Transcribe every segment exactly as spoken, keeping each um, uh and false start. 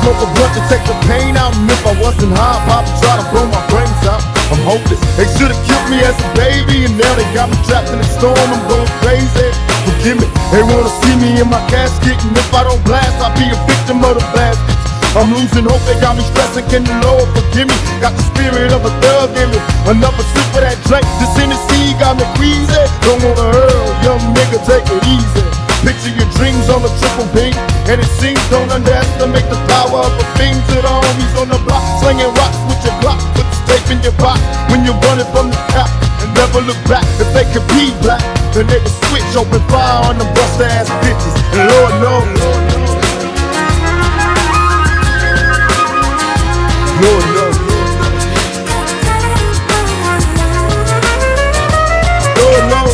smoke a blunt to take the pain out, and if I wasn't high, I'd probably try to blow my brains out. I'm hopeless. They should've killed me as a baby, and now they got me trapped in the storm. I'm going crazy. Forgive me. They wanna see me in my casket, and if I don't blast, I'll be a victim of the baskets. I'm losing hope, they got me stressing, can the Lord forgive me? Got the spirit of a thug in me. Another sip of that drink, this Hennessy got me queasy. Don't wanna hurl, young nigga, take it easy. Picture your dreams on a triple beam, and it seems don't underestimate the power of a fiend. To the homies on the block, slinging rocks with your block, put the tape in your box when you're running from the cop, and never look back. If they could be black, then they would switch, open fire on them bust ass bitches. And Lord knows, Lord knows, Lord knows.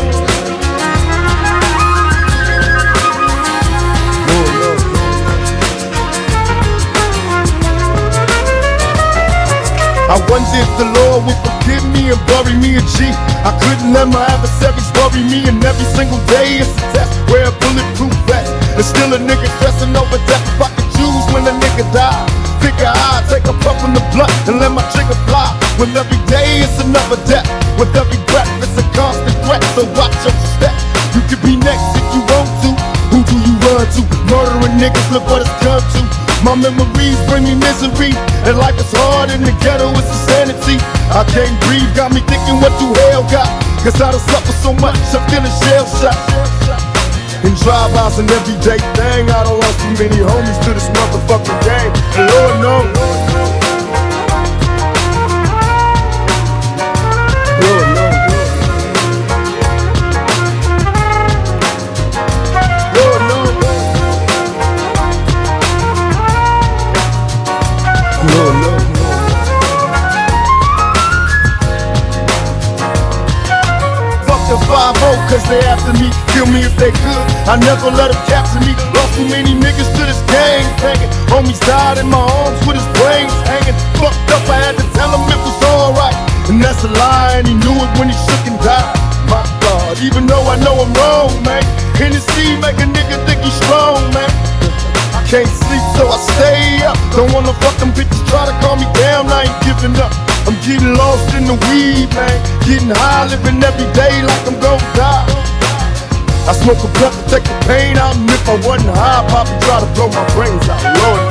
I wonder if the Lord would forgive me and bury me a G. I couldn't let my adversaries worry me, and every single day it's a test. Wear a bulletproof vest, and still a nigga stressing over death. If I could choose when a nigga die, figure I'd take a puff from the blunt and let my trigger fly. With every day it's another death, with every breath it's a constant threat. So watch your step. You could be next if you want to. Who do you run to? Murdering niggas, look what it's come to. My memories bring me misery, and life is hard in the ghetto, it's insanity. I can't breathe, got me thinking what through hell got. Cause I done suffered so much, I'm feeling shell shocked. In drive-bys and everyday thing, I done lost too many homies to this motherfucking game. And Lord knows, Lord knows, Lord knows, Lord knows. Fuck the five oh, cause they after me, kill me if they could. I never let them capture me. Lost too many niggas to this gang banging. Homies died in my arms with his brains hanging. Fucked up, I had to tell him it was alright. And that's a lie, and he knew it when he shook and died. My God, even though I know I'm wrong, man. Hennessy make a nigga think he's strong, man. I can't sleep, so I stay up. Don't wanna fuck them bitches, try to calm me down, I ain't giving up. I'm getting lost in the weed, man. Getting high, living every day like I'm gon' die. I smoke a blunt to take the pain out, and if I wasn't high, I'd probably try to blow my brains out. Lord